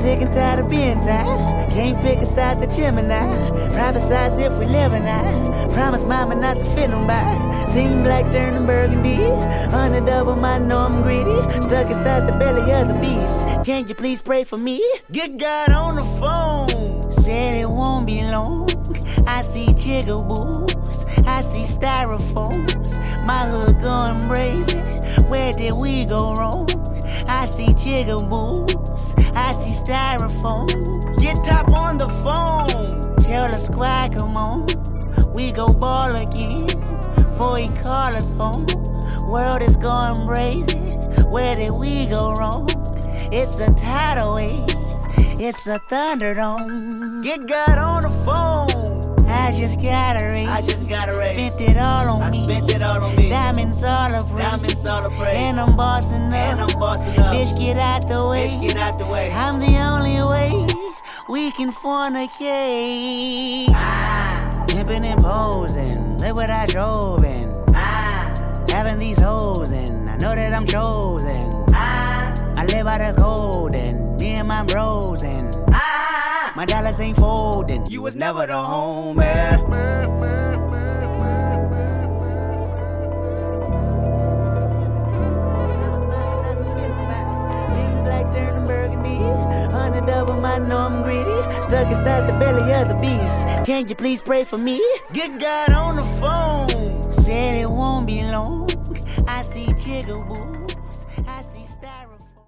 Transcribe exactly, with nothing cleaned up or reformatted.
sick and tired of being tired. Can't pick a side the Gemini. Prophesize if we live or not. Promise mama not to fit them by. Seen black turning burgundy. Hundred of them, I know I'm greedy. Stuck inside the belly of the beast. Can you please pray for me? Get God on the phone. Said it won't be long. I see jigaboos. I see styrofoams. My hood going brazen. Where did we go wrong? I see jigaboos. I see styrofoam. Get top on the phone. Tell the squad, come on. We go ball again. Before he call us home. World is going brazen. Where did we go wrong? It's a tidal wave. It's a thunderdome. Get God on the phone. I just got a raise. I just got a raise. Spent it all on I me. spent it all on me. Diamonds all of praise. Diamonds all of praise. And I'm bossing up. And I'm bossing up. Bitch, get out the way. Bitch, get out the way. I'm the only way we can fornicate. Ah. Pimping and posing. Look what I drove in. Ah. Having these hoes and I know that I'm chosen. Ah. I live by the code and me and my bros and Ah. my dollars ain't folding. You was never the homie. Hundred of them, I know I'm greedy. Stuck inside the belly of the beast. Can you please pray for me? Get God on the phone. Said it won't be long. I see jigaboos.